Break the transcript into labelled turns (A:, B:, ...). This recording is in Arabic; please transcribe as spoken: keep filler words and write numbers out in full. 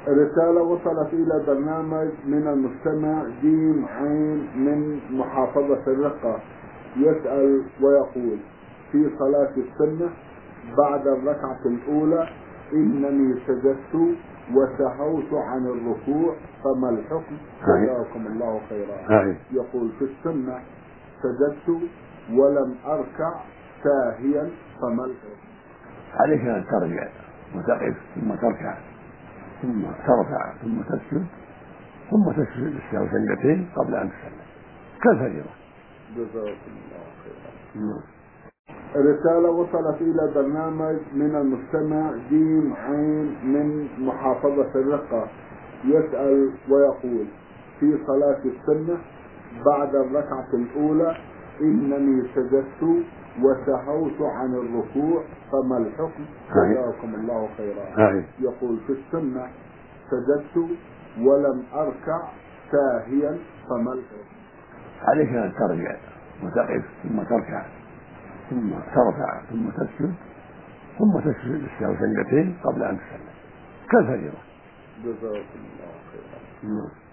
A: رسالة وصلت إلى برنامج من المستمع جيم عين من محافظة الرقة، يسأل ويقول: في صلاة السنة بعد الركعة الأولى إنني سجدت وسهوت عن الركوع، فما الحكم؟ جزاكم الله خيرا. يقول: في السنة سجدت ولم أركع ساهيا، فما الحكم؟
B: عليك أن ترجع وتقف ثم تركع ثم ترفع ثم تسجد ثم تسجد السهو سجدتين قبل أن تسلم كالفريضة.
A: جزاكم الله خيرا. رسالة وصلت إلى برنامج من المستمع جيم عين من محافظة الرقة، يسأل ويقول: في صلاة السنة بعد الركعة الأولى إنني سجدت وسهوت عن الركوع، فما الحكم؟ جزاكم الله خيرا. يقول: في السنة سجدت ولم أركع ساهيا، فما الحكم؟
B: عليك أن ترجع وتقف ثم تركع ثم ترفع ثم تسجد ثم تسجد السهو سجدتين قبل أن تسلم كالفريضة.
A: جزاكم الله خيرا.